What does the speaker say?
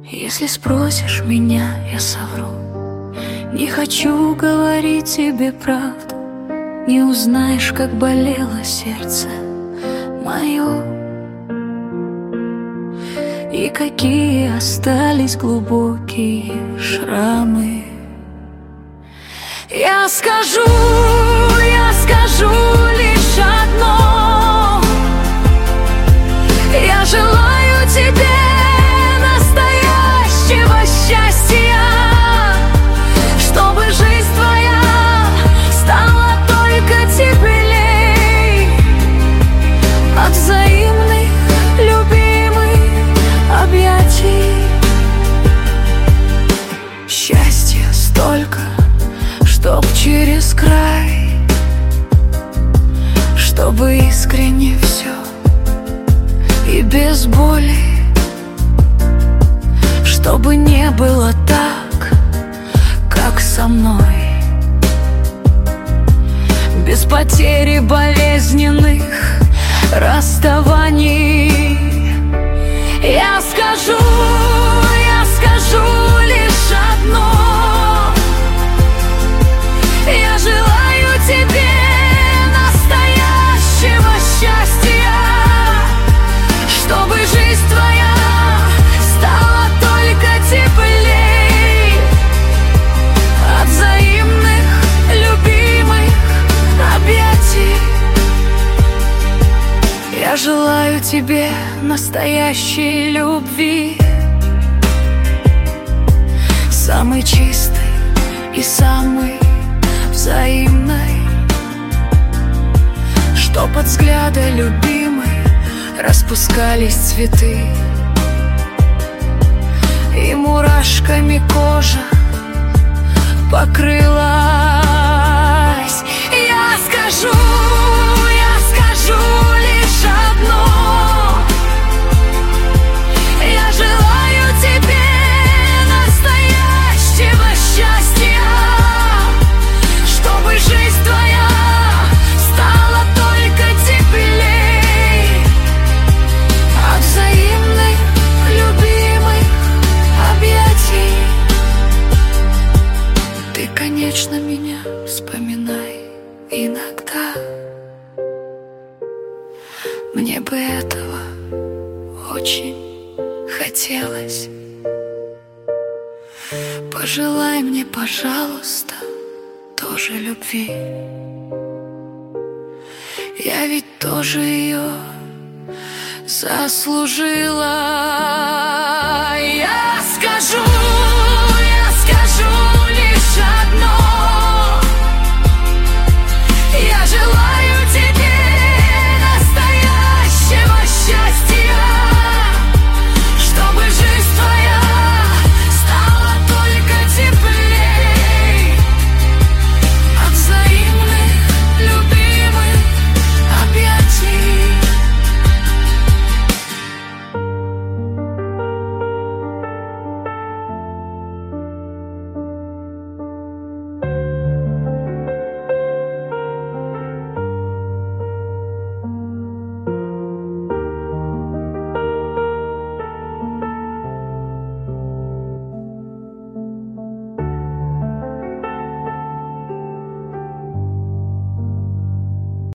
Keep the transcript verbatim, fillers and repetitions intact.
Если спросишь меня, я совру. Не хочу говорить тебе правду. Не узнаешь, как болело сердце мое, и какие остались глубокие шрамы. Я скажу, я скажу лишь одно: я желаю тебе настоящего счастья, чтобы жизнь твоя стала только теплей от взаимных любимых объятий. Счастья столько, чтоб через край, чтобы искренне все и без боли, чтобы не было так, как со мной, без потери болезненных расставаний. Я скажу, я скажу лишь одно: я желаю тебе настоящего счастья, чтобы жизнь твоя стала только теплей от взаимных любимых объятий. Я желаю тебе настоящей любви, самой чистой и самой взаимной, чтоб от взгляда любимой распускались цветы, и мурашками кожа покрылась. Я скажу, я скажу лишь одно: я желаю тебе настоящего счастья, чтобы жизнь твоя стала только теплей от взаимных любимых объятий. Ты, конечно, меня вспоминай иногда. Мне бы этого очень хотелось. Пожелай мне, пожалуйста, тоже любви. Я ведь тоже ее заслужила.